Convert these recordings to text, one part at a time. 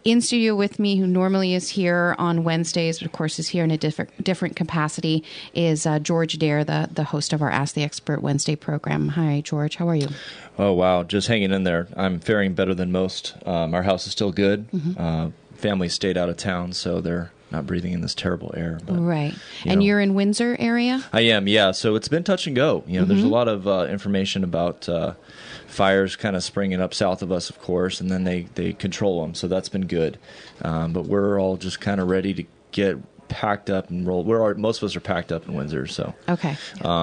in studio with me, who normally is here on Wednesdays, but of course is here in a different capacity, is George Dare, the host of our Ask the Expert Wednesday program. Hi, George. How are you? Oh, wow. Just hanging in there. I'm faring better than most. Our house is still good. Family stayed out of town, so they're not breathing in this terrible air. But, right. And you're in Windsor area? I am, yeah. So it's been touch and go. There's a lot of information about fires kind of springing up south of us, of course, and then they control them. So that's been good. But we're all just kind of ready to get packed up and roll. Most of us are packed up in Windsor. So okay.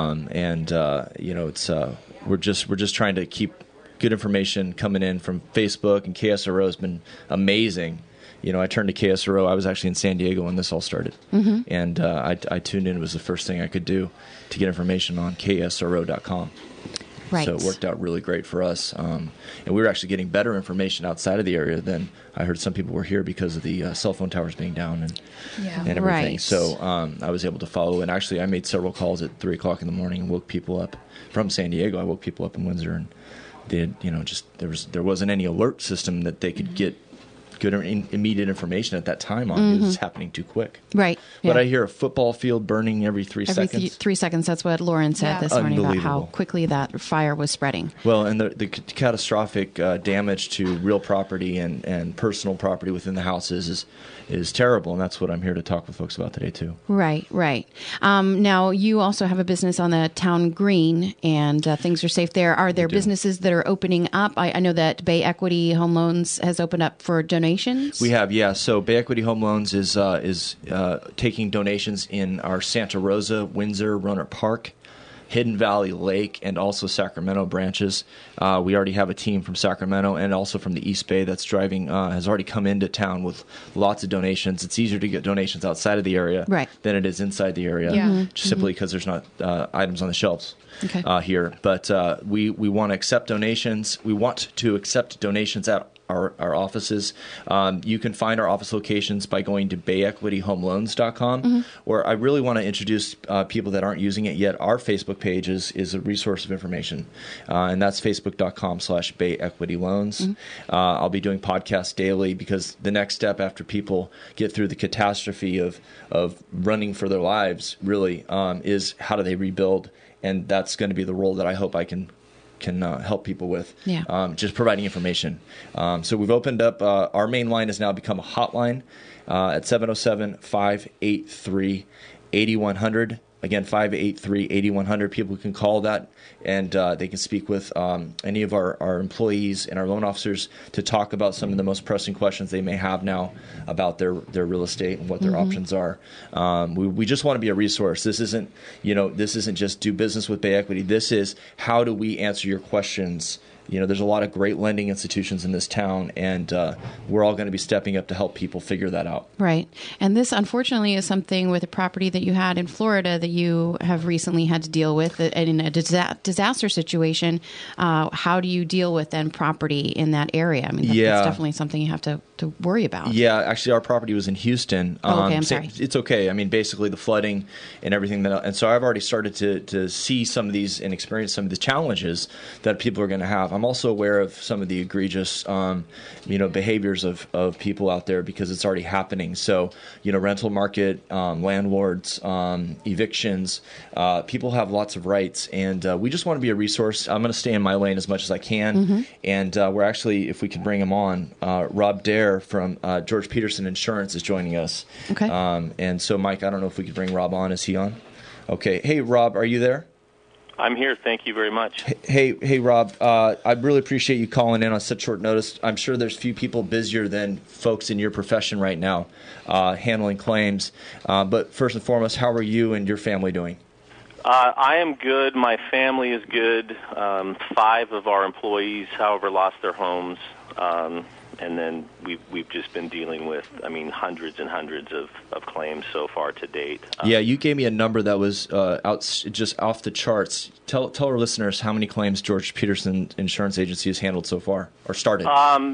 It's we're just trying to keep good information coming in from Facebook, and KSRO has been amazing. I turned to KSRO. I was actually in San Diego when this all started. And I tuned in. It was the first thing I could do to get information on KSRO.com. Right. So it worked out really great for us. And we were actually getting better information outside of the area than I heard some people were here because of the cell phone towers being down and everything. Right. So I was able to follow. And actually, I made several calls at 3 o'clock in the morning and woke people up from San Diego. I woke people up in Windsor and did, there wasn't any alert system that they could get good or immediate information at that time on. It was happening too quick. Right. But I hear a football field burning every 3 seconds. Every 3 seconds. That's what Lauren said this morning about how quickly that fire was spreading. Well, and the catastrophic damage to real property and personal property within the houses is terrible, and that's what I'm here to talk with folks about today, too. Right. Now, you also have a business on the town green, and things are safe there. Are there businesses that are opening up? I know that Bay Equity Home Loans has opened up for donations. We have, yeah. So Bay Equity Home Loans is taking donations in our Santa Rosa, Windsor, Rohnert Park, Hidden Valley Lake, and also Sacramento branches. We already have a team from Sacramento and also from the East Bay that's driving, has already come into town with lots of donations. It's easier to get donations outside of the area than it is inside the area, just simply because there's not items on the shelves. Here. But we want to accept donations. We want to accept donations at our offices. You can find our office locations by going to bayequityhomeloans.com. Or I really want to introduce people that aren't using it yet. Our Facebook page is a resource of information, and that's facebook.com/bayequityloans. I'll be doing podcasts daily because the next step after people get through the catastrophe of running for their lives really is how do they rebuild. And that's going to be the role that I hope I can help people with, just providing information. So we've opened up, our main line has now become a hotline at 707-583-8100. Again, 583-8100. People can call that, and they can speak with any of our employees and our loan officers to talk about some of the most pressing questions they may have now about their real estate and what their options are. We just want to be a resource. This isn't just do business with Bay Equity. This is how do we answer your questions. There's a lot of great lending institutions in this town, and we're all going to be stepping up to help people figure that out. Right. And this, unfortunately, is something with a property that you had in Florida that you have recently had to deal with in a disaster situation. How do you deal with then property in that area? I mean, that's definitely something you have to worry about. Yeah, actually, our property was in Houston. Okay, I'm sorry. It's okay. I mean, basically the flooding and everything. And so I've already started to see some of these and experience some of the challenges that people are going to have. I'm also aware of some of the egregious, behaviors of people out there because it's already happening. So, rental market, landlords, evictions, people have lots of rights, and we just want to be a resource. I'm going to stay in my lane as much as I can, and we're actually, if we could bring him on, Rob Dare from George Peterson Insurance is joining us. Okay. And so, Mike, I don't know if we could bring Rob on. Is he on? Okay. Hey, Rob, are you there? I'm here. Thank you very much. Hey, Rob. I really appreciate you calling in on such short notice. I'm sure there's few people busier than folks in your profession right now handling claims. But first and foremost, how are you and your family doing? I am good. My family is good. 5 of our employees, however, lost their homes. And then we've just been dealing with, hundreds and hundreds of claims so far to date. Yeah, you gave me a number that was just off the charts. Tell our listeners how many claims George Peterson Insurance Agency has handled so far, or started.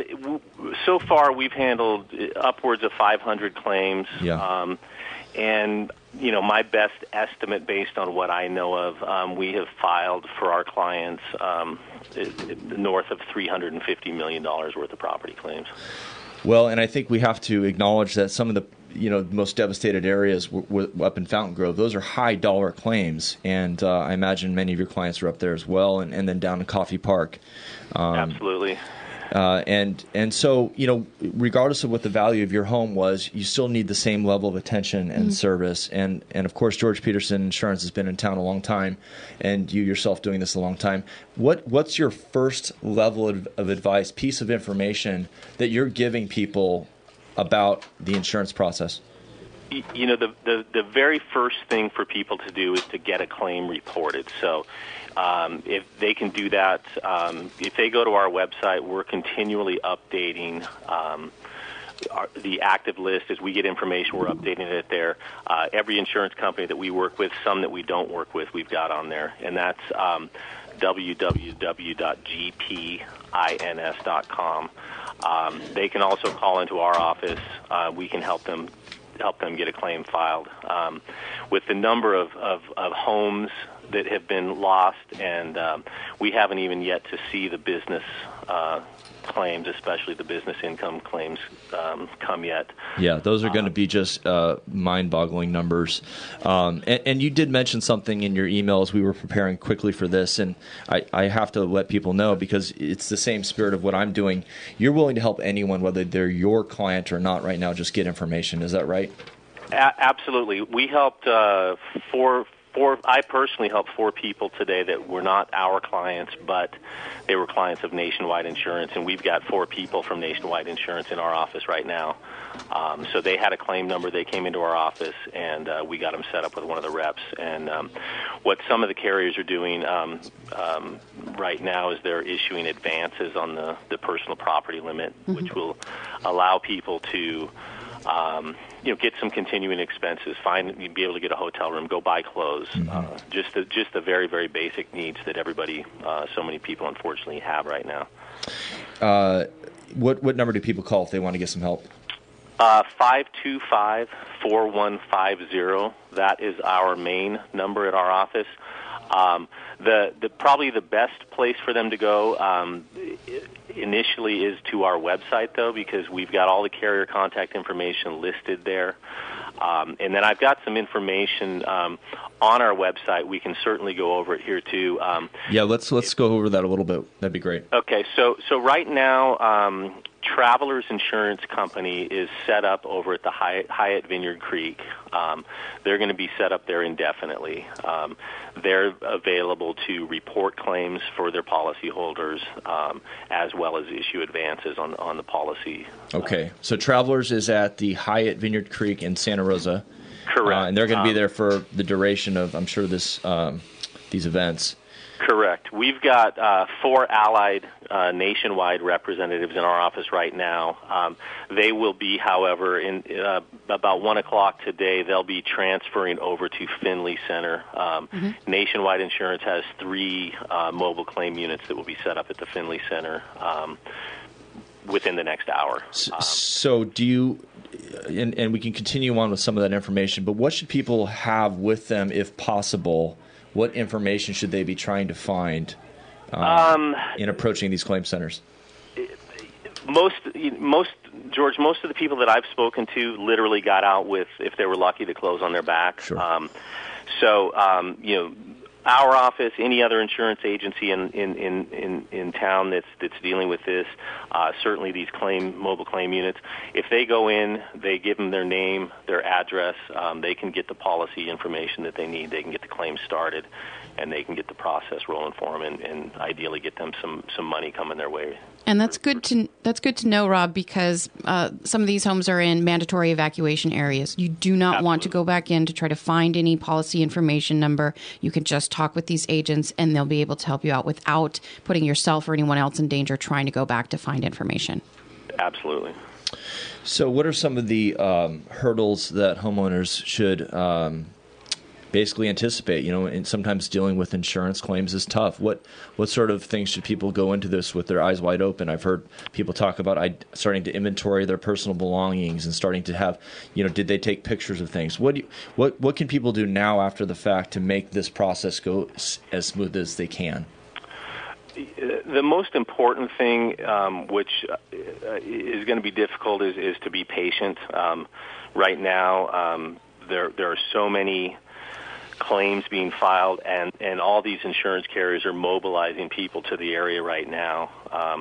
So far, we've handled upwards of 500 claims. Yeah. And, my best estimate based on what I know of, we have filed for our clients north of $350 million worth of property claims. Well, and I think we have to acknowledge that some of the most devastated areas up in Fountain Grove, those are high dollar claims, and I imagine many of your clients are up there as well, and then down in Coffee Park. Absolutely. And so, regardless of what the value of your home was, you still need the same level of attention and service. And of course, George Peterson Insurance has been in town a long time, and you yourself doing this a long time. What's your first level of advice, piece of information that you're giving people about the insurance process? The very first thing for people to do is to get a claim reported. So if they can do that, if they go to our website, we're continually updating the active list. As we get information, we're updating it there. Every insurance company that we work with, some that we don't work with, we've got on there. And that's www.gpins.com. They can also call into our office. We can help them get a claim filed. With the number of homes that have been lost, and we haven't even yet to see the business claims, especially the business income claims, come yet. Yeah, those are going to be just mind-boggling numbers. And you did mention something in your email as we were preparing quickly for this, and I have to let people know because it's the same spirit of what I'm doing. You're willing to help anyone, whether they're your client or not right now, just get information. Is that right? Absolutely. We helped I personally helped 4 people today that were not our clients, but they were clients of Nationwide Insurance, and we've got 4 people from Nationwide Insurance in our office right now. So they had a claim number. They came into our office, and we got them set up with one of the reps. And what some of the carriers are doing right now is they're issuing advances on the personal property limit, which will allow people to get some continuing expenses, be able to get a hotel room, go buy clothes, just the very, very basic needs that everybody, so many people unfortunately have right now. What number do people call if they want to get some help? 525-4150. That is our main number at our office. Probably the best place for them to go initially is to our website, though, because we've got all the carrier contact information listed there. And then I've got some information on our website. We can certainly go over it here, too. Yeah, let's go over that a little bit. That'd be great. Okay, so right now, Travelers Insurance Company is set up over at the Hyatt Vineyard Creek. They're going to be set up there indefinitely. They're available to report claims for their policyholders as well as issue advances on the policy. Okay, so Travelers is at the Hyatt Vineyard Creek in Santa Rosa. Correct. And they're going to be there for the duration of, I'm sure, these events. Correct. We've got 4 allied Nationwide representatives in our office right now. They will be, however, in about 1 o'clock today, they'll be transferring over to Finley Center. Nationwide Insurance has 3 mobile claim units that will be set up at the Finley Center within the next hour. So do you, and we can continue on with some of that information, but what should people have with them if possible? What information should they be trying to find in approaching these claim centers? Most George, most of the people that I've spoken to literally got out with, if they were lucky, the clothes on their back. Sure. Our office, any other insurance agency in town that's dealing with this, certainly these mobile claim units, if they go in, they give them their name, their address, they can get the policy information that they need, they can get the claim started, and they can get the process rolling for them, and ideally get them some money coming their way. And that's good to know, Rob, because some of these homes are in mandatory evacuation areas. You do not want to go back in to try to find any policy information number. You can just talk with these agents, and they'll be able to help you out without putting yourself or anyone else in danger trying to go back to find information. Absolutely. So what are some of the hurdles that homeowners should basically anticipate? And sometimes dealing with insurance claims is tough. What sort of things should people go into this with their eyes wide open? I've heard people talk about starting to inventory their personal belongings and starting to have, did they take pictures of things? What can people do now after the fact to make this process go as smooth as they can? The most important thing, which is going to be difficult, is to be patient. Right now, there are so many claims being filed, and all these insurance carriers are mobilizing people to the area right now.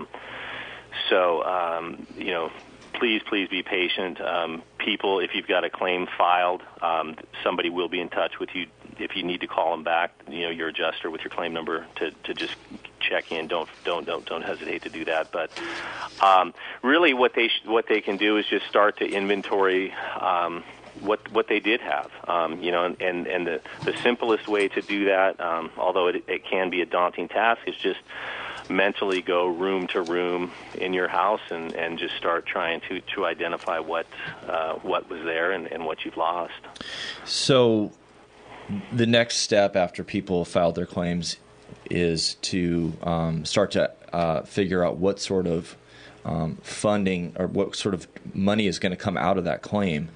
Please be patient. People, if you've got a claim filed, somebody will be in touch with you. If you need to call them back, your adjuster with your claim number to just check in. Don't hesitate to do that. But really, what they can do is just start to inventory what they did have. And the simplest way to do that, although it can be a daunting task, is just mentally go room to room in your house and just start trying to identify what was there and what you've lost. So the next step after people have filed their claims is to start to figure out what sort of funding or what sort of money is going to come out of that claim,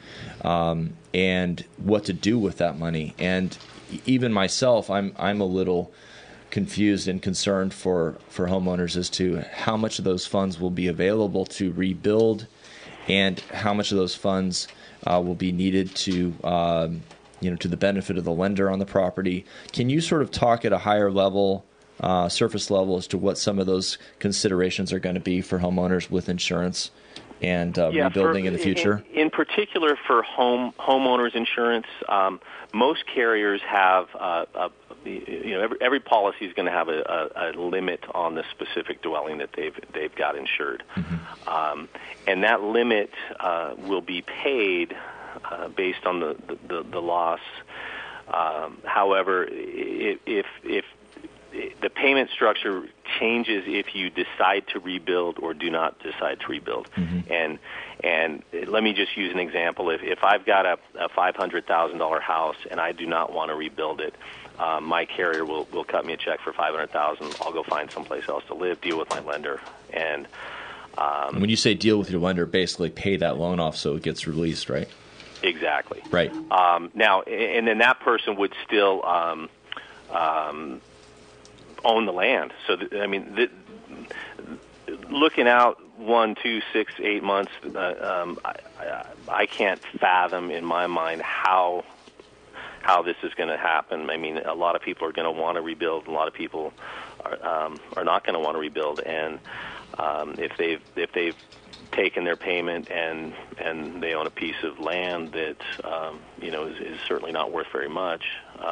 and what to do with that money. And even myself, I'm a little confused and concerned for homeowners as to how much of those funds will be available to rebuild and how much of those funds will be needed to to the benefit of the lender on the property. Can you sort of talk at a higher level, surface level, as to what some of those considerations are going to be for homeowners with insurance and rebuilding in the future? In particular for homeowners insurance, most carriers have every policy is going to have a limit on the specific dwelling that they've got insured, and that limit will be paid based on the loss. However, if the payment structure changes if you decide to rebuild or do not decide to rebuild. Mm-hmm. And let me just use an example. If I've got a $500,000 house and I do not want to rebuild it, my carrier will cut me a check for $500,000. I'll go find someplace else to live, deal with my lender. And when you say deal with your lender, basically pay that loan off so it gets released, right? Exactly. Right. Now, and then that person would still own the land. So, looking out 1, 2, 6, 8 months, I can't fathom in my mind how this is going to happen. I mean, a lot of people are going to want to rebuild. A lot of people are not going to want to rebuild. And if they've taken their payment and they own a piece of land that is certainly not worth very much.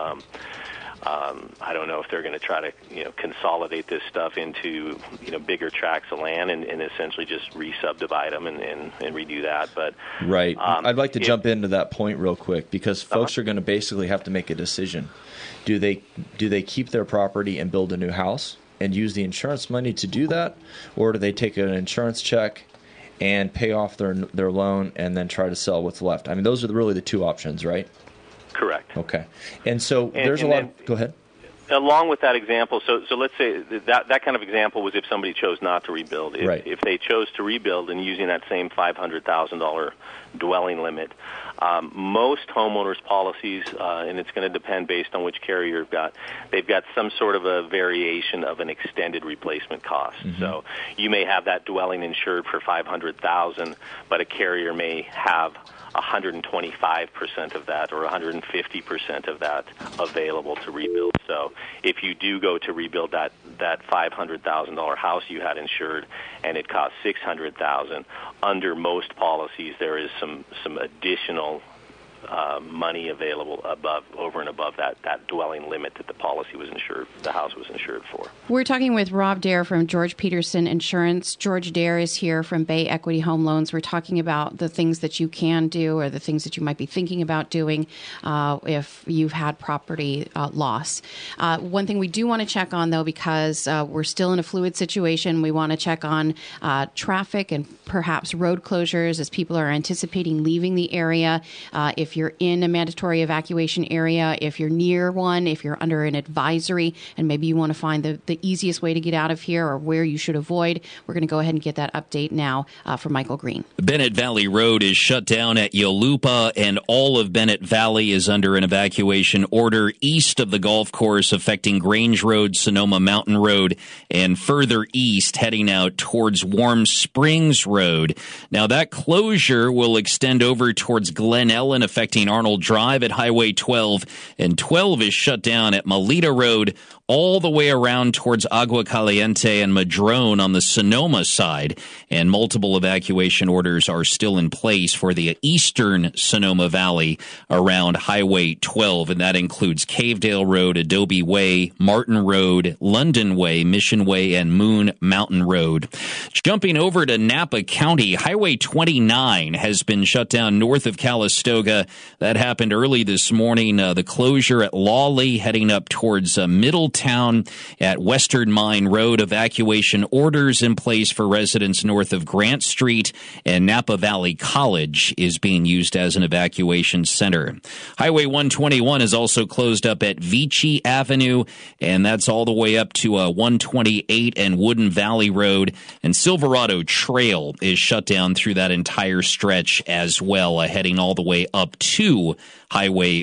I don't know if they're going to try to consolidate this stuff into bigger tracts of land and essentially just re-subdivide them and redo that. But right, I'd like to jump into that point real quick because folks are going to basically have to make a decision. Do they keep their property and build a new house and use the insurance money to do that, or do they take an insurance check and pay off their loan and then try to sell what's left? I mean, those are really the two options, right? Correct. Okay. And so there's a lot. Go ahead. Along with that example, so let's say that kind of example was if somebody chose not to rebuild. If they chose to rebuild and using that same $500,000 dwelling limit, most homeowners policies, and it's going to depend based on which carrier you've got, they've got some sort of a variation of an extended replacement cost. Mm-hmm. So you may have that dwelling insured for $500,000, but a carrier may have 125% of that or 150% of that available to rebuild. So if you do go to rebuild that $500,000 house you had insured and it cost $600,000, under most policies there is some additional money available over and above that dwelling limit that the policy was insured, the house was insured for. We're talking with Rob Dare from George Peterson Insurance. George Dare is here from Bay Equity Home Loans. We're talking about the things that you can do or the things that you might be thinking about doing if you've had property loss. One thing we do want to check on, though, because we're still in a fluid situation, we want to check on traffic and perhaps road closures as people are anticipating leaving the area. If if you're in a mandatory evacuation area, if you're near one, if you're under an advisory, and maybe you want to find the easiest way to get out of here or where you should avoid. We're going to go ahead and get that update now from Michael Green. Bennett Valley Road is shut down at Yolupa, and all of Bennett Valley is under an evacuation order east of the golf course, affecting Grange Road, Sonoma Mountain Road, and further east heading out towards Warm Springs Road. Now, that closure will extend over towards Glen Ellen, affecting Arnold Drive at Highway 12, and 12 is shut down at Melita Road all the way around towards Agua Caliente and Madrone on the Sonoma side, and multiple evacuation orders are still in place for the eastern Sonoma Valley around Highway 12, and that includes Cavedale Road, Adobe Way, Martin Road, London Way, Mission Way, and Moon Mountain Road. Jumping over to Napa County, Highway 29 has been shut down north of Calistoga. That happened early this morning. The closure at Lawley heading up towards Middletown at Western Mine Road. Evacuation orders in place for residents north of Grant Street, and Napa Valley College is being used as an evacuation center. Highway 121 is also closed up at Vici Avenue, and that's all the way up to 128 and Wooden Valley Road, and Silverado Trail is shut down through that entire stretch as well, heading all the way up to Highway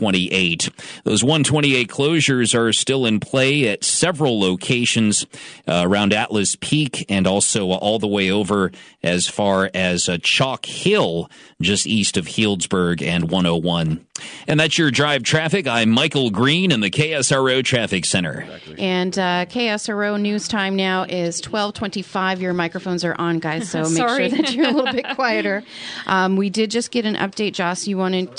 128. Those 128 closures are still in play at several locations around Atlas Peak, and also all the way over as far as Chalk Hill, just east of Healdsburg and 101. And that's your drive traffic. I'm Michael Green in the KSRO Traffic Center. And KSRO news time now is 12:25. Your microphones are on, guys, so make sure that you're a little bit quieter. We did just get an update. Joss, you wanted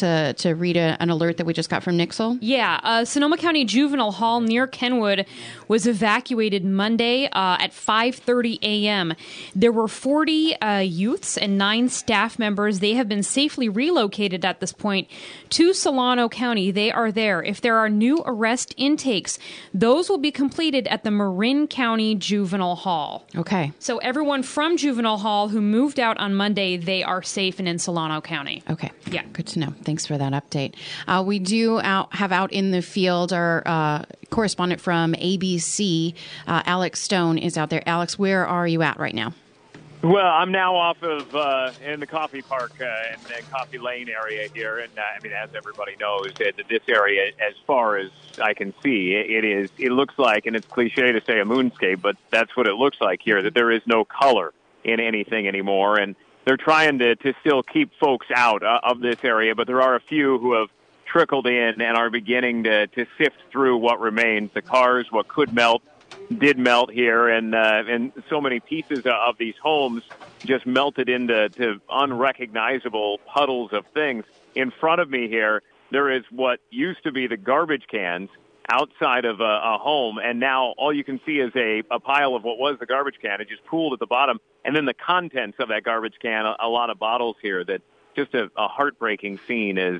to read an alert that we just got from Nixle? Yeah. Sonoma County Juvenile Hall near Kenwood was evacuated Monday at 5:30 a.m. There were 40 youths and 9 staff members. They have been safely relocated at this point to Solano County. They are there. If there are new arrest intakes, those will be completed at the Marin County Juvenile Hall. Okay. So everyone from Juvenile Hall who moved out on Monday, they are safe and in Solano County. Okay. Yeah. Good to know. Thanks for that update. We do have out in the field our correspondent from ABC, Alex Stone, is out there. Alex, where are you at right now? Well, I'm now off of in the Coffee Park in the Coffee Lane area here, and I mean, as everybody knows, that this area, as far as I can see, it looks like, and it's cliche to say a moonscape, but that's what it looks like here. That there is no color in anything anymore, and they're trying to still keep folks out of this area, but there are a few who have trickled in and are beginning to sift through what remains. The cars, what could melt, did melt here, and so many pieces of these homes just melted into unrecognizable puddles of things. In front of me here, there is what used to be the garbage cans outside of a home, and now all you can see is a pile of what was the garbage can. It just pooled at the bottom, and then the contents of that garbage can, a lot of bottles here. That just a heartbreaking scene is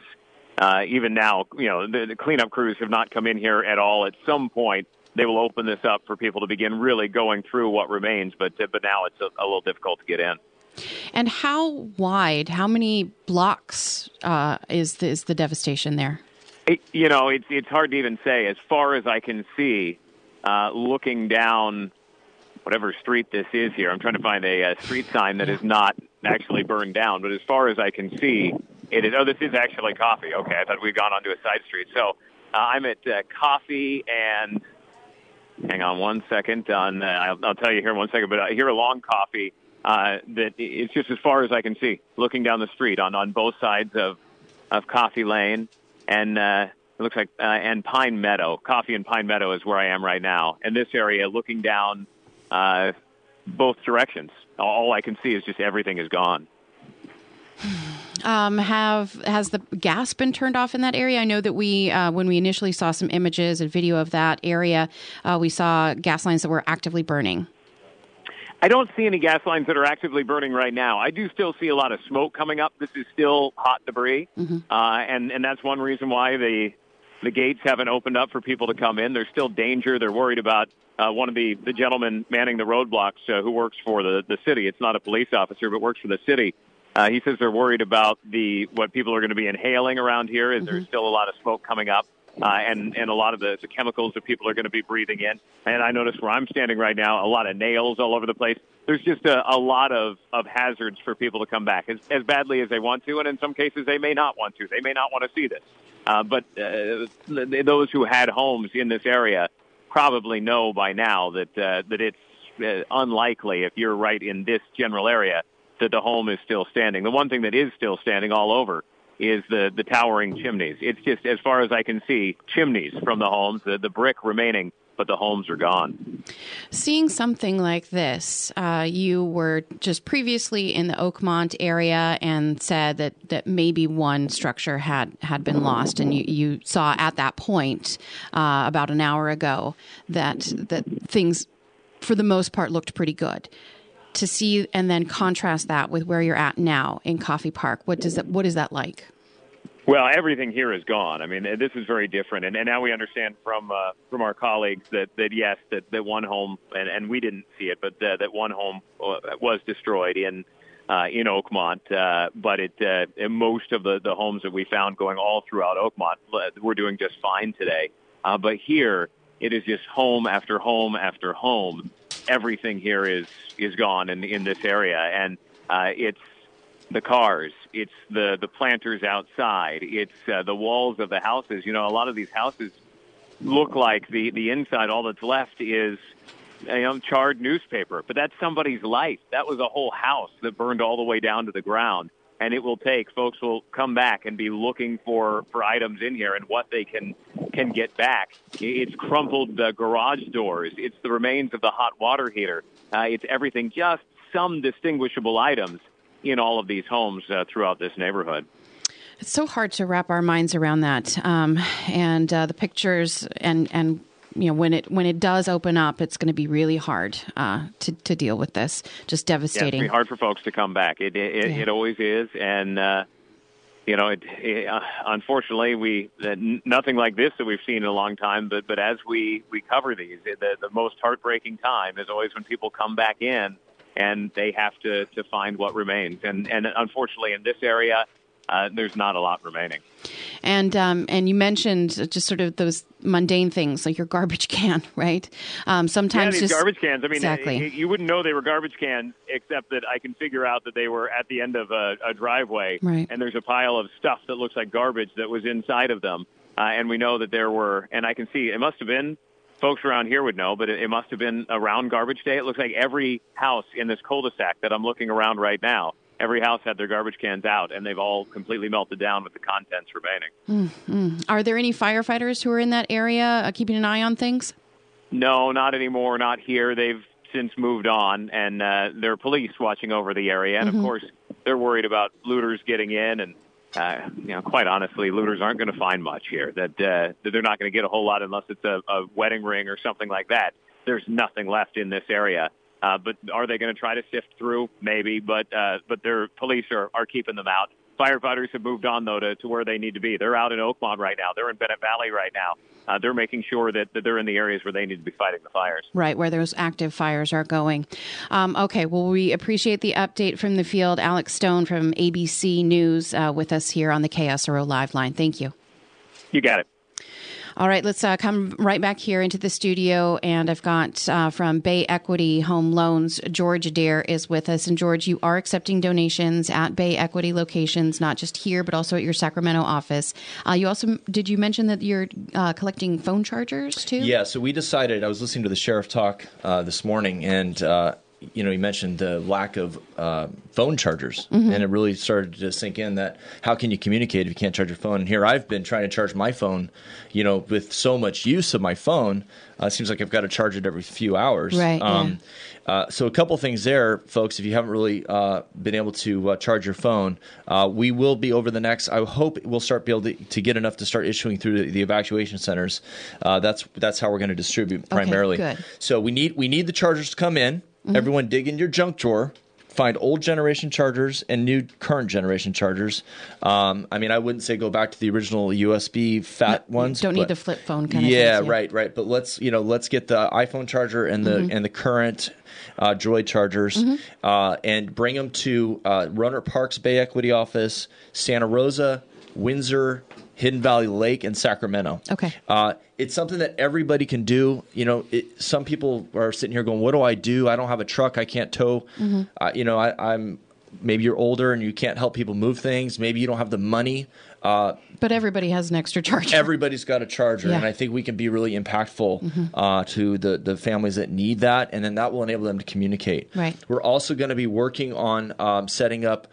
even now, you know, the cleanup crews have not come in here at all. At some point, they will open this up for people to begin really going through what remains, but now it's a little difficult to get in. And how wide, how many blocks is the devastation there? It's hard to even say. As far as I can see, looking down whatever street this is here, I'm trying to find a street sign that is not actually burned down, but as far as I can see, it is. Oh, this is actually Coffee. Okay, I thought we'd gone onto a side street. So I'm at Coffee and... Hang on one second. I'll tell you here in 1 second. But here along Coffee, that it's just as far as I can see, looking down the street on both sides of Coffee Lane, and it looks like and Pine Meadow. Coffee and Pine Meadow is where I am right now. And this area, looking down both directions, all I can see is just everything is gone. Has the gas been turned off in that area? I know that we, when we initially saw some images and video of that area, we saw gas lines that were actively burning. I don't see any gas lines that are actively burning right now. I do still see a lot of smoke coming up. This is still hot debris, and that's one reason why the gates haven't opened up for people to come in. There's still danger. They're worried about one of the gentlemen manning the roadblocks who works for the city. It's not a police officer, but works for the city. He says they're worried about what people are going to be inhaling around here. Is there's still a lot of smoke coming up, and a lot of the chemicals that people are going to be breathing in. And I notice where I'm standing right now, a lot of nails all over the place. There's just a lot of hazards for people to come back as badly as they want to, and in some cases they may not want to. They may not want to see this. But those who had homes in this area probably know by now that it's unlikely, if you're right in this general area, that the home is still standing. The one thing that is still standing all over is the towering chimneys. It's just, as far as I can see, chimneys from the homes, the brick remaining, but the homes are gone. Seeing something like this, you were just previously in the Oakmont area and said that maybe one structure had been lost, and you saw at that point about an hour ago that things, for the most part, looked pretty good. To see and then contrast that with where you're at now in Coffey Park, what is that like? Well, everything here is gone. I mean, this is very different, and now we understand from our colleagues that yes, that one home, and we didn't see it, but that one home was destroyed in Oakmont. But most of the homes that we found going all throughout Oakmont were doing just fine today. But here, it is just home after home after home. Everything here is gone in this area, and it's the cars, it's the planters outside, it's the walls of the houses. You know, a lot of these houses look like the inside, all that's left is charred newspaper, but that's somebody's life. That was a whole house that burned all the way down to the ground, and folks will come back and be looking for items in here and what they can get back. It's crumpled garage doors. It's the remains of the hot water heater. It's everything, just some distinguishable items in all of these homes throughout this neighborhood. It's so hard to wrap our minds around that. And the pictures and when it does open up, it's going to be really hard to deal with this. Just devastating. Yeah, it's hard for folks to come back. It always is, and unfortunately, nothing like this that we've seen in a long time. But as we cover these, the most heartbreaking time is always when people come back in and they have to find what remains. And unfortunately, in this area, there's not a lot remaining. And you mentioned just sort of those mundane things like your garbage can, right? Sometimes these garbage cans. I mean, exactly. You wouldn't know they were garbage cans, except that I can figure out that they were at the end of a driveway, right. And there's a pile of stuff that looks like garbage that was inside of them. And we know that there were, and I can see it must have been, folks around here would know, but it must have been around garbage day. It looks like every house in this cul-de-sac that I'm looking around right now, every house had their garbage cans out, and they've all completely melted down with the contents remaining. Mm-hmm. Are there any firefighters who are in that area keeping an eye on things? No, not anymore, not here. They've since moved on, and there are police watching over the area. And, of course, they're worried about looters getting in. And, quite honestly, looters aren't going to find much here. That they're not going to get a whole lot unless it's a wedding ring or something like that. There's nothing left in this area. But are they going to try to sift through? Maybe, but their police are keeping them out. Firefighters have moved on, though, to where they need to be. They're out in Oakmont right now. They're in Bennett Valley right now. They're making sure that they're in the areas where they need to be fighting the fires. Right, where those active fires are going. Okay, well, we appreciate the update from the field. Alex Stone from ABC News with us here on the KSRO Live Line. Thank you. You got it. All right, let's come right back here into the studio, and I've got from Bay Equity Home Loans, George Adair is with us. And George, you are accepting donations at Bay Equity locations, not just here, but also at your Sacramento office. Did you mention that you're collecting phone chargers too? Yeah, so we decided, I was listening to the sheriff talk this morning, and he mentioned the lack of phone chargers, and it really started to sink in that how can you communicate if you can't charge your phone? And here I've been trying to charge my phone, with so much use of my phone, it seems like I've got to charge it every few hours. Right. So a couple things there, folks. If you haven't really been able to charge your phone, we will be over the next. I hope we'll start be able to get enough to start issuing through the evacuation centers. That's how we're going to distribute primarily. Okay, good. So we need the chargers to come in. Everyone dig in your junk drawer, find old generation chargers and new current generation chargers. I mean, I wouldn't say go back to the original USB fat ones. Don't need the flip phone kind of yeah, things. right. But let's get the iPhone charger and the current Droid chargers and bring them to Roanoke Park's Bay Equity office, Santa Rosa, Windsor, Hidden Valley Lake, and Sacramento. Okay. It's something that everybody can do. Some people are sitting here going, "What do I do? I don't have a truck. I can't tow." I'm maybe you're older and you can't help people move things. Maybe you don't have the money. But everybody has an extra charger. Everybody's got a charger, Yeah. and I think we can be really impactful to the families that need that, and then that will enable them to communicate. Right. We're also going to be working on setting up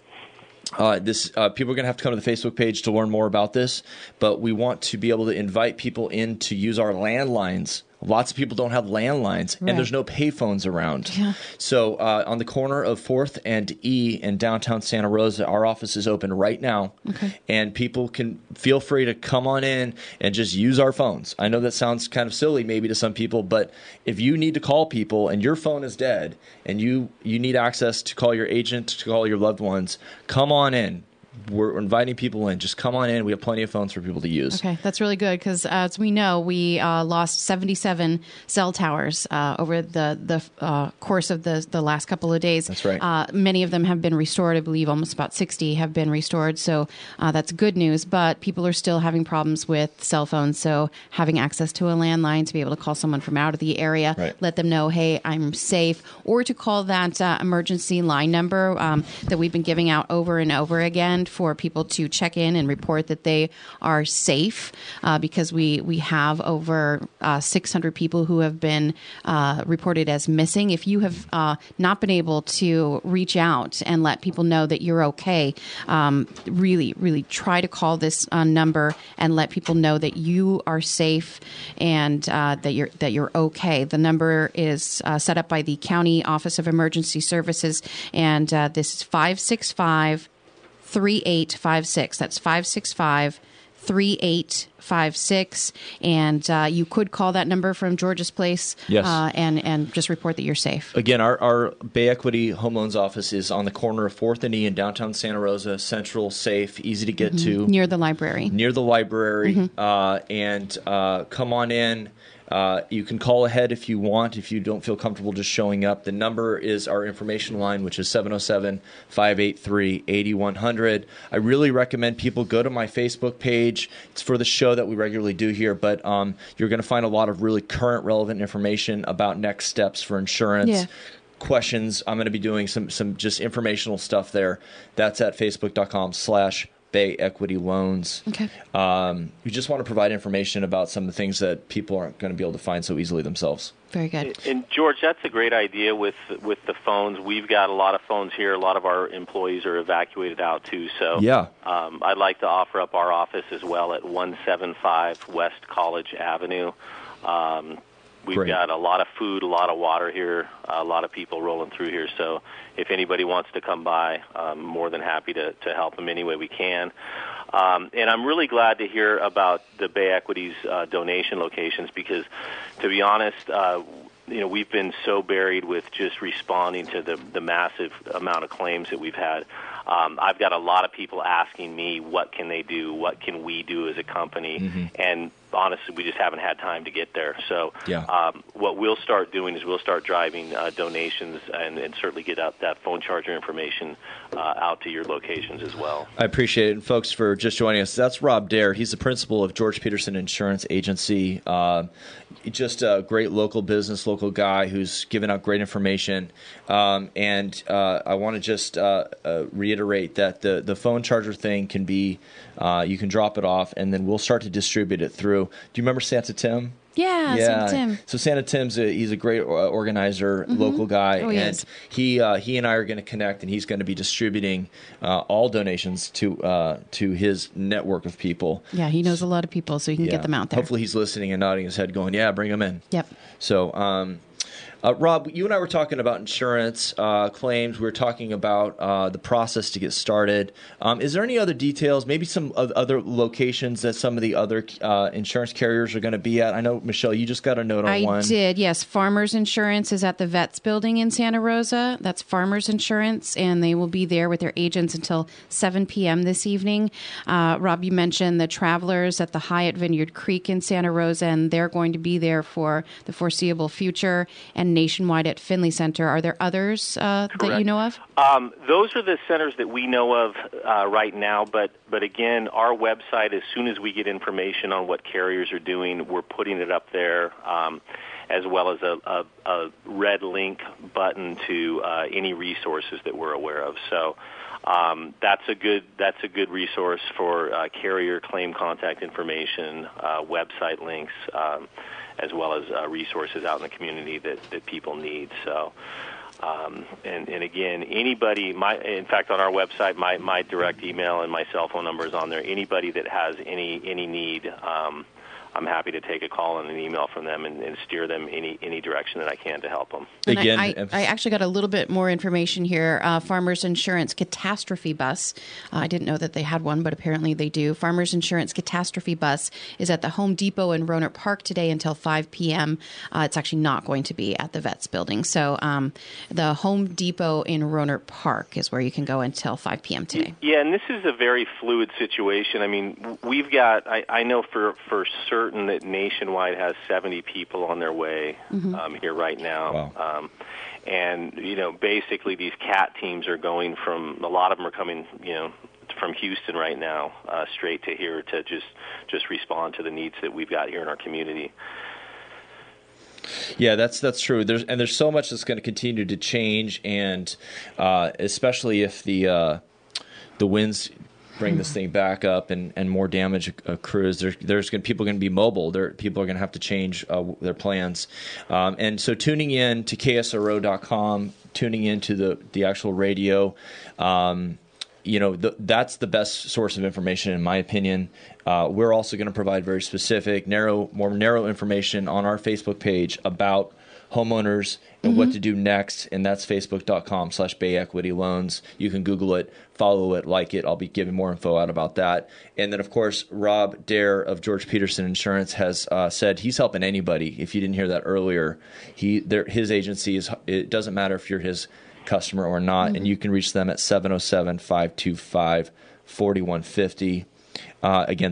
this. People are going to have to come to the Facebook page to learn more about this, but we want to be able to invite people in to use our landlines. Lots of people don't have landlines, Right. and there's no payphones around. Yeah. So on the corner of 4th and E in downtown Santa Rosa, our office is open right now, and people can feel free to come on in and just use our phones. I know that sounds kind of silly maybe to some people, but if you need to call people and your phone is dead and you need access to call your agent, to call your loved ones, come on in. We're inviting people in. Just come on in. We have plenty of phones for people to use. Okay, that's really good because, as we know, we lost 77 cell towers over the course of the last couple of days. That's right. Many of them have been restored. I believe almost about 60 have been restored. So that's good news. But people are still having problems with cell phones. So having access to a landline to be able to call someone from out of the area, Right. let them know, hey, I'm safe, or to call that emergency line number that we've been giving out over and over again for people to check in and report that they are safe, because we have over 600 people who have been reported as missing. If you have not been able to reach out and let people know that you're okay, really try to call this number and let people know that you are safe and that you're okay. The number is set up by the County Office of Emergency Services, and this is 565-3856. That's 565-3856. And you could call that number from George's Place. Yes. And just report that you're safe. Again, our Bay Equity Home Loans office is on the corner of 4th and E in downtown Santa Rosa, central, safe, easy to get to. Near the library. Near the library. And come on in. You can call ahead if you want, if you don't feel comfortable just showing up. The number is our information line, which is 707-583-8100. I really recommend people go to my Facebook page. It's for the show that we regularly do here, but you're going to find a lot of really current, relevant information about next steps for insurance. Yeah. Questions. I'm going to be doing some just informational stuff there. That's at facebook.com/Bay Equity Loans. Okay. We just want to provide information about some of the things that people aren't going to be able to find so easily themselves. Very good. And George, that's a great idea with the phones. We've got a lot of phones here. A lot of our employees are evacuated out too. So Yeah. I'd like to offer up our office as well at 175 West College Avenue. We've Great. got a lot of food, a lot of water here, a lot of people rolling through here. So if anybody wants to come by, I'm more than happy to help them any way we can. And I'm really glad to hear about the Bay Equity's donation locations because, to be honest, we've been so buried with just responding to the massive amount of claims that we've had. I've got a lot of people asking me, what can they do? What can we do as a company? And honestly, we just haven't had time to get there. So what we'll start doing is we'll start driving donations and certainly get out that phone charger information out to your locations as well. I appreciate it. And folks, for just joining us, that's Rob Dare. He's the principal of George Peterson Insurance Agency. Just a great local business, local guy who's giving out great information. And I want to just reiterate that the phone charger thing can be, you can drop it off, and then we'll start to distribute it through. Do you remember Santa Tim? Yeah, Santa Tim. So Santa Tim's he's a great organizer, local guy, Oh, he and is. he and I are going to connect, and he's going to be distributing all donations to his network of people. Yeah, he knows a lot of people, so he can get them out there. Hopefully he's listening and nodding his head going, yeah, bring them in. Yep. So Rob, you and I were talking about insurance claims. We were talking about the process to get started. Is there any other details, maybe some other locations that some of the other insurance carriers are going to be at? I know, Michelle, you just got a note on one. I did, yes. Farmers Insurance is at the Vets building in Santa Rosa. That's Farmers Insurance, and they will be there with their agents until 7 p.m. this evening. Rob, you mentioned the Travelers at the Hyatt Vineyard Creek in Santa Rosa, and they're going to be there for the foreseeable future, and Nationwide at Finley Center. Are there others that you know of? Those are the centers that we know of right now, but again, our website, as soon as we get information on what carriers are doing, we're putting it up there, as well as a red link button to any resources that we're aware of. So that's a good resource for carrier claim contact information, website links, as well as resources out in the community that people need. So, and again, anybody, in fact, on our website, my direct email and my cell phone number is on there. Anybody that has any need, I'm happy to take a call and an email from them and steer them any direction that I can to help them. And again, I actually got a little bit more information here. Farmers Insurance Catastrophe Bus. I didn't know that they had one, but apparently they do. Farmers Insurance Catastrophe Bus is at the Home Depot in Rohnert Park today until 5 p.m. It's actually not going to be at the Vets building. So the Home Depot in Rohnert Park is where you can go until 5 p.m. today. Yeah, and this is a very fluid situation. I mean, we've got, I know for certain that Nationwide has 70 people on their way here right now. Wow. And, basically these CAT teams are going from, a lot of them are coming, from Houston right now, straight to here to just respond to the needs that we've got here in our community. Yeah, that's true. There's so much that's going to continue to change, and especially if the winds bring this thing back up and more damage accrues. People are going to be mobile. People are going to have to change their plans. And so tuning in to KSRO.com, tuning into the actual radio, that's the best source of information, in my opinion. We're also going to provide very specific, more narrow information on our Facebook page about homeowners and what to do next, and that's facebook.com/Bay Equity Loans. You can Google it, follow it, like it. I'll be giving more info out about that. And then, of course, Rob Dare of George Peterson Insurance has said he's helping anybody. If you didn't hear that earlier, his agency it doesn't matter if you're his customer or not, and you can reach them at 707-525-4150. Again,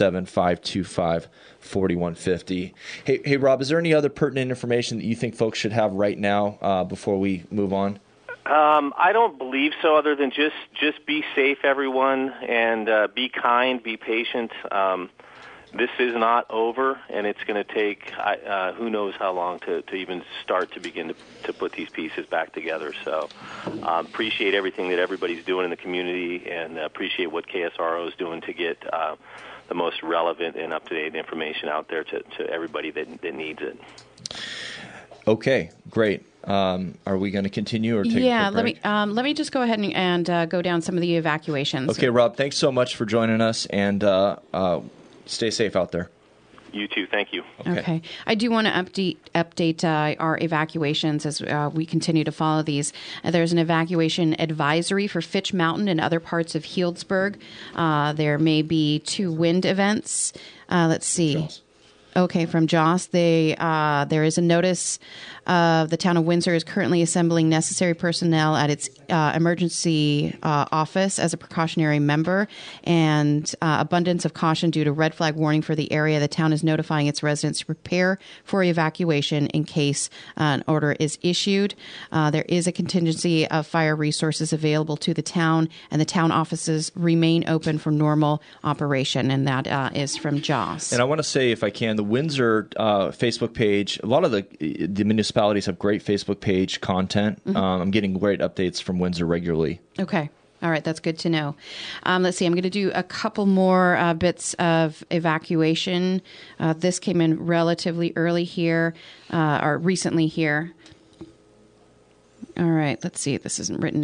707-525-4150. Hey, Rob, is there any other pertinent information that you think folks should have right now before we move on? I don't believe so, other than just be safe, everyone, and be kind, be patient. This is not over, and it's going to take who knows how long to even start to begin to put these pieces back together. So appreciate everything that everybody's doing in the community, and appreciate what KSRO is doing to get the most relevant and up-to-date information out there to everybody that needs it. Okay, great. Are we going to continue or take a quick break? Let me just go ahead and go down some of the evacuations. Okay, Rob, thanks so much for joining us, and stay safe out there. You too. Thank you. Okay. I do want to update our evacuations as we continue to follow these. There's an evacuation advisory for Fitch Mountain and other parts of Healdsburg. There may be 2 wind events. Let's see. Joss. Okay, from Joss. There is a notice the town of Windsor is currently assembling necessary personnel at its emergency office as a precautionary member, and abundance of caution due to red flag warning for the area. The town is notifying its residents to prepare for evacuation in case an order is issued. There is a contingency of fire resources available to the town, and the town offices remain open for normal operation, and that is from Joss. And I want to say, if I can, the Windsor Facebook page, a lot of the municipalities have great Facebook page content. I'm getting great updates from Windsor regularly. Okay. All right. That's good to know. Let's see. I'm going to do a couple more bits of evacuation. This came in relatively early here, or recently here. All right. Let's see. This isn't written as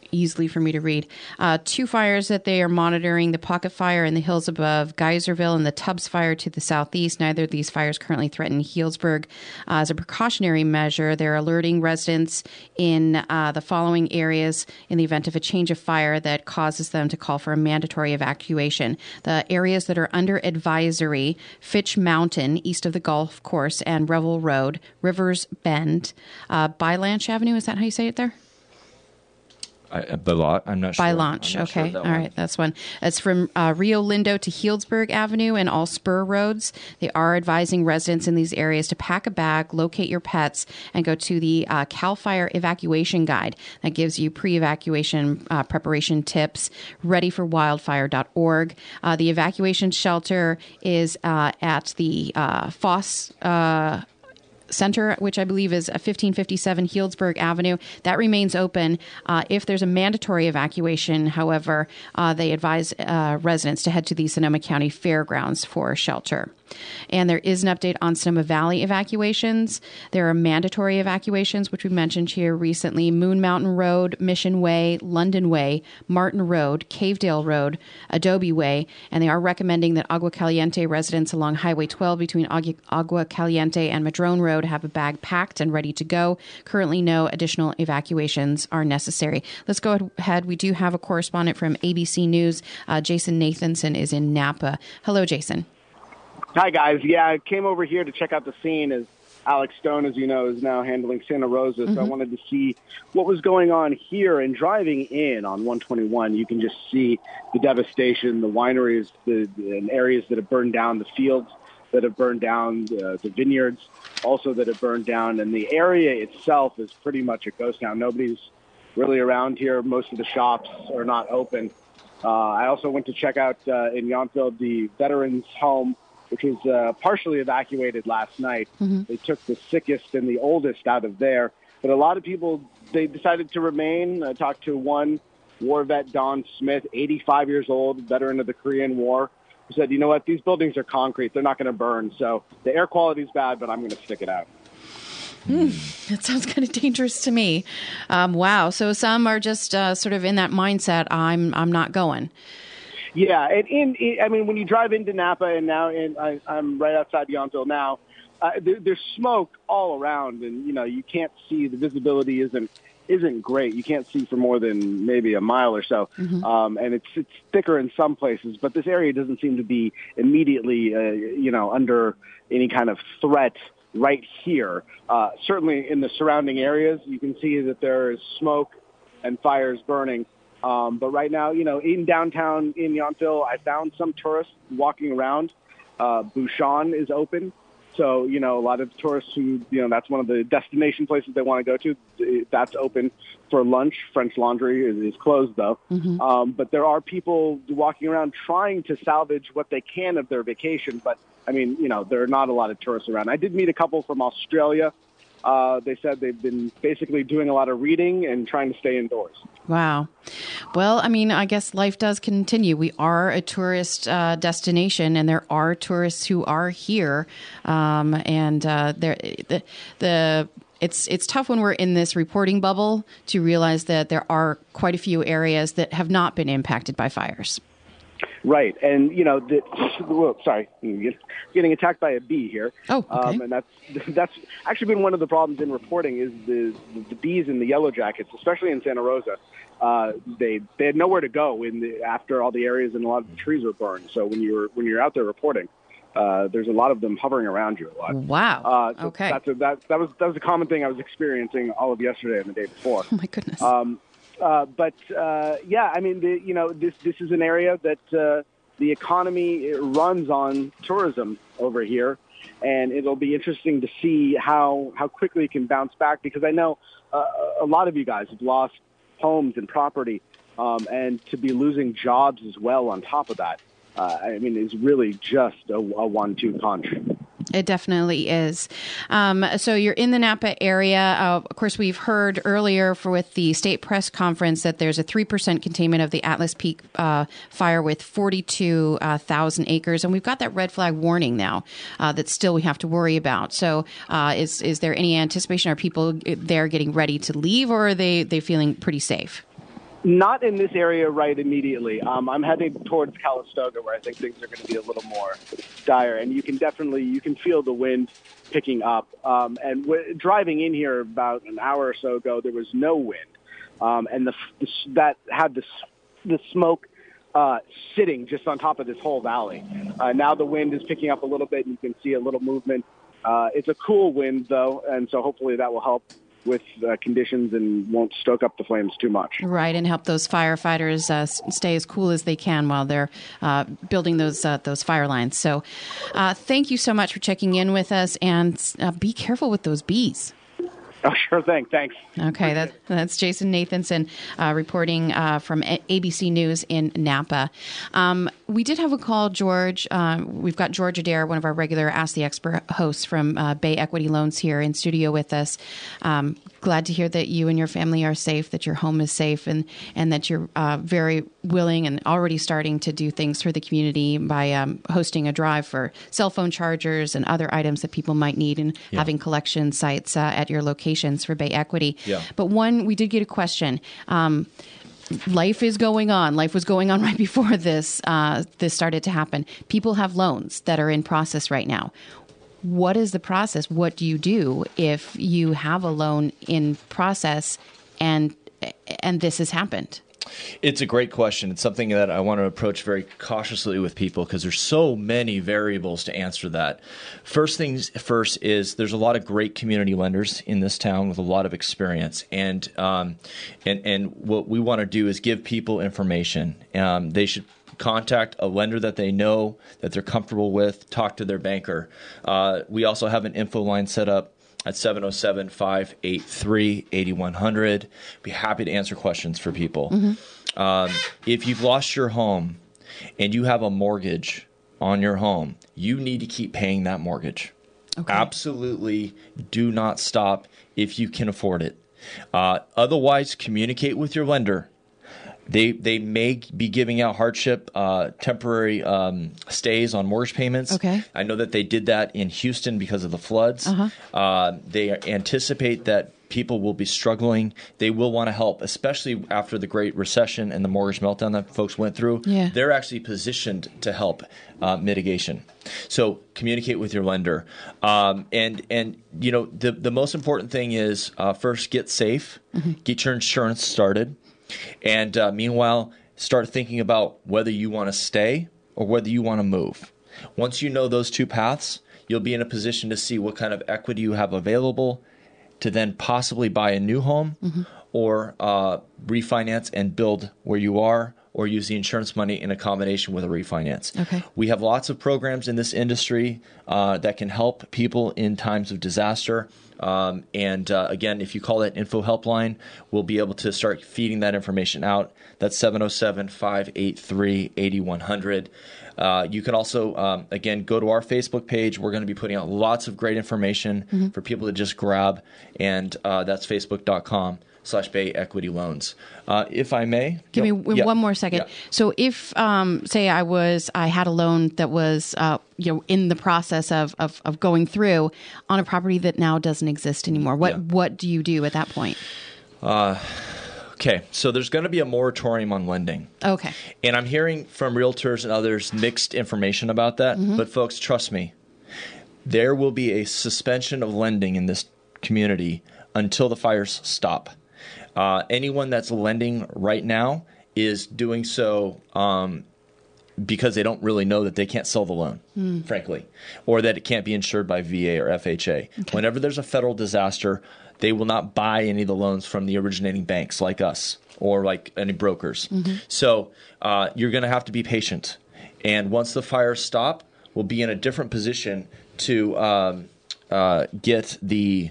easily for me to read. 2 fires that they are monitoring: the Pocket Fire in the hills above Geyserville and the Tubbs Fire to the southeast. Neither of these fires currently threaten Healdsburg. As a precautionary measure, they're alerting residents in the following areas in the event of a change of fire that causes them to call for a mandatory evacuation. The areas that are under advisory: Fitch Mountain, east of the golf course, and Revel Road, Rivers Bend, Bylanch Avenue. Is that how you say it there? The lot, I'm not sure. By launch. Okay. Sure All right. That's one. It's from Rio Lindo to Healdsburg Avenue and all spur roads. They are advising residents in these areas to pack a bag, locate your pets, and go to the CAL FIRE evacuation guide that gives you pre-evacuation preparation tips, readyforwildfire.org. The evacuation shelter is at the Foss Center, which I believe is 1557 Healdsburg Avenue. That remains open. If there's a mandatory evacuation, however, they advise residents to head to the Sonoma County Fairgrounds for shelter. And there is an update on Sonoma Valley evacuations. There are mandatory evacuations, which we mentioned here recently: Moon Mountain Road, Mission Way, London Way, Martin Road, Cavedale Road, Adobe Way, and they are recommending that Agua Caliente residents along Highway 12 between Agua Caliente and Madrone Road have a bag packed and ready to go. Currently, no additional evacuations are necessary. Let's go ahead. We do have a correspondent from ABC News. Jason Nathanson is in Napa. Hello, Jason. Hi, guys. Yeah, I came over here to check out the scene as Alex Stone, as you know, is now handling Santa Rosa. So I wanted to see what was going on here. And driving in on 121, you can just see the devastation, the wineries, and areas that have burned down, the fields that have burned down, the vineyards also that have burned down. And the area itself is pretty much a ghost town. Nobody's really around here. Most of the shops are not open. I also went to check out in Yountville the veterans' home, which was partially evacuated last night. They took the sickest and the oldest out of there. But a lot of people, they decided to remain. I talked to one war vet, Don Smith, 85 years old, veteran of the Korean War, who said, you know what, these buildings are concrete. They're not going to burn. So the air quality is bad, but I'm going to stick it out. That sounds kind of dangerous to me. Wow. So some are just sort of in that mindset, I'm not going. Yeah, and I mean, when you drive into Napa, and now I'm right outside Yountville now, there's smoke all around, and you can't see. The visibility isn't great. You can't see for more than maybe a mile or so, and it's thicker in some places. But this area doesn't seem to be immediately, under any kind of threat right here. Certainly in the surrounding areas, you can see that there is smoke and fires burning. But right now, in downtown in Yountville, I found some tourists walking around. Bouchon is open. So, a lot of tourists who, that's one of the destination places they want to go to. That's open for lunch. French Laundry is closed, though. But there are people walking around trying to salvage what they can of their vacation. But, I mean, there are not a lot of tourists around. I did meet a couple from Australia. They said they've been basically doing a lot of reading and trying to stay indoors. Wow. Well, I mean, I guess life does continue. We are a tourist destination, and there are tourists who are here. It's tough when we're in this reporting bubble to realize that there are quite a few areas that have not been impacted by fires. Right, and sorry, getting attacked by a bee here. Oh, okay. And that's actually been one of the problems in reporting is the bees and the yellow jackets, especially in Santa Rosa. They had nowhere to go after all the areas and a lot of the trees were burned. So when you're out there reporting, there's a lot of them hovering around you a lot. Wow. So okay. That was a common thing I was experiencing all of yesterday and the day before. Oh my goodness. Yeah, I mean, this is an area that the economy runs on tourism over here, and it'll be interesting to see how quickly it can bounce back, because I know a lot of you guys have lost homes and property, and to be losing jobs as well on top of that, I mean, is really just a 1-2 punch. It definitely is. So you're in the Napa area. Of course, we've heard earlier with the state press conference that there's a 3% containment of the Atlas Peak fire with 42,000 acres. And we've got that red flag warning now that still we have to worry about. So is there any anticipation? Are people there getting ready to leave, or are they feeling pretty safe? Not in this area right immediately. I'm heading towards Calistoga, where I think things are going to be a little more dire, and you can feel the wind picking up. Driving in here about an hour or so ago, there was no wind, and that had the smoke sitting just on top of this whole valley. Now the wind is picking up a little bit, and you can see a little movement. It's a cool wind, though, and so hopefully that will help with conditions and won't stoke up the flames too much. Right, and help those firefighters stay as cool as they can while they're building those fire lines. So thank you so much for checking in with us, and be careful with those bees. Oh, sure thing. Thanks. Okay, that's Jason Nathanson reporting from ABC News in Napa. We did have a call, George. We've got George Adair, one of our regular Ask the Expert hosts from Bay Equity Loans, here in studio with us. Glad to hear that you and your family are safe, that your home is safe, and that you're very willing and already starting to do things for the community by hosting a drive for cell phone chargers and other items that people might need, and having collection sites at your locations for Bay Equity. Yeah. But we did get a question. Life is going on. Life was going on right before this started to happen. People have loans that are in process right now. What is the process? What do you do if you have a loan in process and this has happened? It's a great question. It's something that I want to approach very cautiously with people because there's so many variables to answer that. First things first is there's a lot of great community lenders in this town with a lot of experience, and what we want to do is give people information. They should contact a lender that they know, that they're comfortable with, talk to their banker. We also have an info line set up at 707-583-8100. Be happy to answer questions for people. Mm-hmm. If you've lost your home and you have a mortgage on your home, you need to keep paying that mortgage. Okay. Absolutely do not stop if you can afford it. Otherwise, communicate with your lender. They may be giving out hardship, temporary stays on mortgage payments. Okay. I know that they did that in Houston because of the floods. Uh-huh. They anticipate that people will be struggling. They will want to help, especially after the Great Recession and the mortgage meltdown that folks went through. Yeah. They're actually positioned to help mitigation. So communicate with your lender. And you know, the most important thing is first get safe, mm-hmm. get your insurance started. And meanwhile, start thinking about whether you want to stay or whether you want to move. Once you know those two paths, you'll be in a position to see what kind of equity you have available to then possibly buy a new home, mm-hmm. or refinance and build where you are, or use the insurance money in a combination with a refinance. Okay. We have lots of programs in this industry that can help people in times of disaster. Again, if you call that info helpline, we'll be able to start feeding that information out. That's 707-583-8100. You can also, again, go to our Facebook page. We're going to be putting out lots of great information, mm-hmm. for people to just grab, and that's facebook.com/Bay Equity Loans. If I may, give me one more second. Yeah. So, if say I had a loan that was in the process of going through on a property that now doesn't exist anymore, what do you do at that point? Okay, so there's going to be a moratorium on lending. Okay. And I'm hearing from realtors and others mixed information about that. Mm-hmm. But folks, trust me, there will be a suspension of lending in this community until the fires stop. Anyone that's lending right now is doing so because they don't really know that they can't sell the loan, frankly, or that it can't be insured by VA or FHA. Okay. Whenever there's a federal disaster, they will not buy any of the loans from the originating banks like us or like any brokers. Mm-hmm. So you're going to have to be patient. And once the fires stop, we'll be in a different position to get the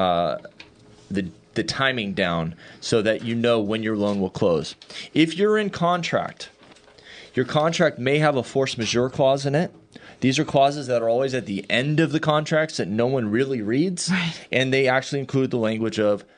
timing down so that you know when your loan will close. If you're in contract, your contract may have a force majeure clause in it. These are clauses that are always at the end of the contracts that no one really reads, right. And they actually include the language of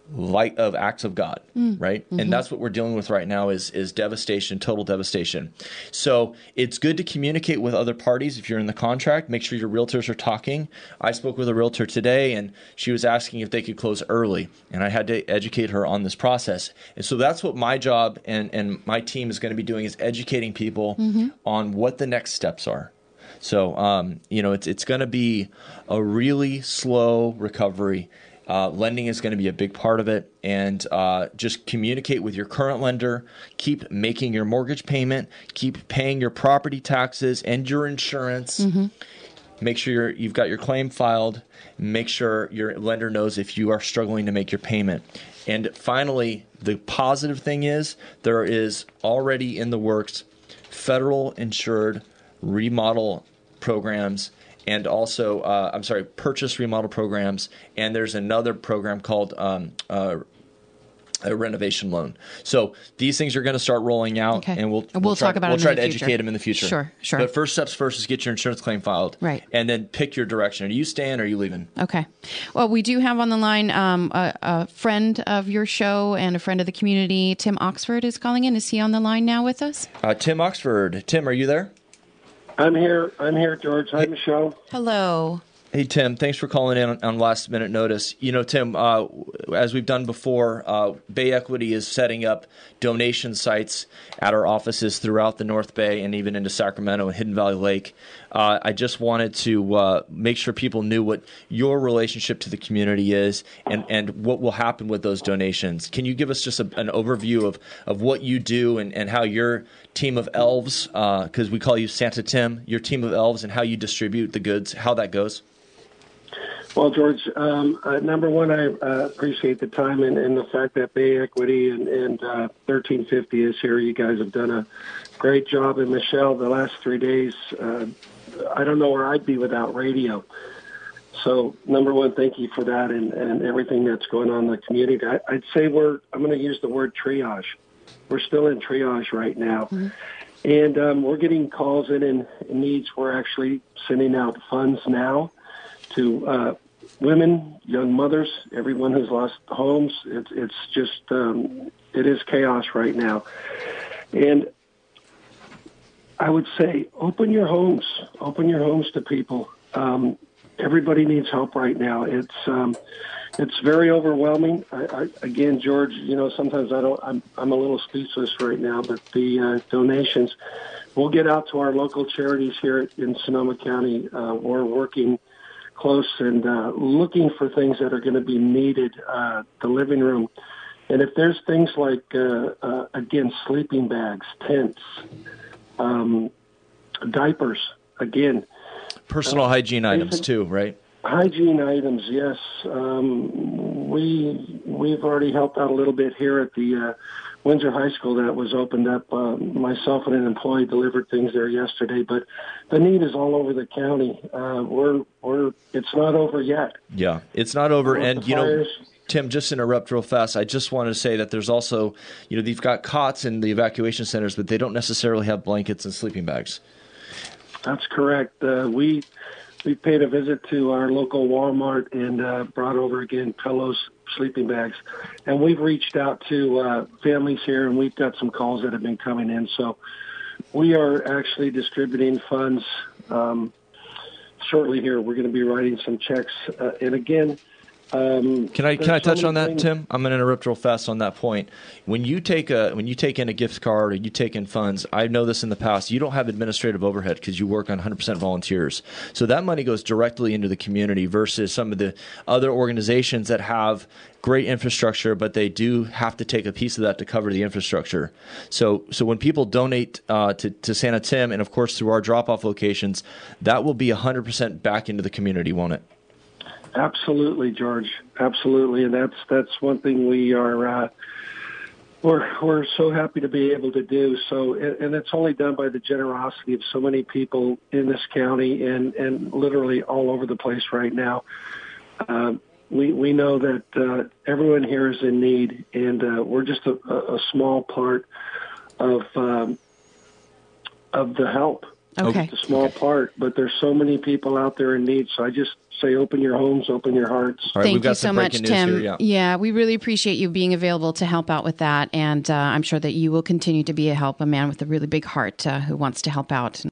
light of acts of God, right? And that's what we're dealing with right now is devastation, total devastation. So it's good to communicate with other parties. If you're in the contract, make sure your realtors are talking. I spoke with a realtor today, and she was asking if they could close early, and I had to educate her on this process. And so that's what my job and my team is going to be doing, is educating people on what the next steps are. So, it's going to be a really slow recovery. Lending is going to be a big part of it, and just communicate with your current lender. Keep making your mortgage payment. Keep paying your property taxes and your insurance. Make sure you've got your claim filed. Make sure your lender knows if you are struggling to make your payment. And finally, the positive thing is there is already in the works federal insured remodel programs, and also, purchase remodel programs, and there's another program called a renovation loan. So these things are going to start rolling out, and we'll talk about it. We'll try to educate them in the future. Sure. But first steps first is get your insurance claim filed, right? And then pick your direction. Are you staying or are you leaving? Okay. Well, we do have on the line a friend of your show and a friend of the community. Tim Oxford is calling in. Is he on the line now with us? Tim Oxford. Tim, are you there? I'm here, George. Hi, Michelle. Hello. Hey, Tim. Thanks for calling in on last-minute notice. Tim, as we've done before, Bay Equity is setting up donation sites at our offices throughout the North Bay and even into Sacramento and Hidden Valley Lake. I just wanted to make sure people knew what your relationship to the community is and what will happen with those donations. Can you give us just an overview of what you do and how your team of elves, because we call you Santa Tim, your team of elves, and how you distribute the goods, how that goes? Well, George, number one, I appreciate the time and the fact that Bay Equity and 1350 is here. You guys have done a great job. And Michelle, the last 3 days, I don't know where I'd be without radio. So, number one, thank you for that and everything that's going on in the community. I'd say I'm going to use the word triage. We're still in triage right now. And we're getting calls in and needs. We're actually sending out funds now to women, young mothers, everyone who's lost homes. It's just, it is chaos right now. And I would say open your homes to people. Everybody needs help right now. It's very overwhelming. Again, George, sometimes I'm a little speechless right now, but the donations, we'll get out to our local charities here in Sonoma County. We're working close and looking for things that are going to be needed, the living room. And if there's things like, again, sleeping bags, tents, diapers, again. Personal hygiene items too, right? Hygiene items, yes. We've already helped out a little bit here at the Windsor High School that was opened up. Myself and an employee delivered things there yesterday, but the need is all over the county. It's not over yet. Yeah, it's not over. And Tim, just interrupt real fast. I just wanted to say that there's also, they've got cots in the evacuation centers, but they don't necessarily have blankets and sleeping bags. That's correct. We paid a visit to our local Walmart and brought over, again, pillows, sleeping bags. And we've reached out to families here, and we've got some calls that have been coming in. So we are actually distributing funds shortly here. We're going to be writing some checks. And again, can I touch on that, Tim? I'm going to interrupt real fast on that point. When you take in a gift card or you take in funds, I know this in the past, you don't have administrative overhead because you work on 100% volunteers. So that money goes directly into the community versus some of the other organizations that have great infrastructure, but they do have to take a piece of that to cover the infrastructure. So when people donate to Santa Tim and, of course, through our drop-off locations, that will be 100% back into the community, won't it? Absolutely, George. Absolutely, and that's one thing we are we're so happy to be able to do. So, and it's only done by the generosity of so many people in this county and literally all over the place right now. We know that everyone here is in need, and we're just a small part of the help. Okay. It's a small part, but there's so many people out there in need. So I just say open your homes, open your hearts. All right, Thank we've got you so some much, breaking news Tim. here, Yeah, we really appreciate you being available to help out with that. And I'm sure that you will continue to be a man with a really big heart who wants to help out.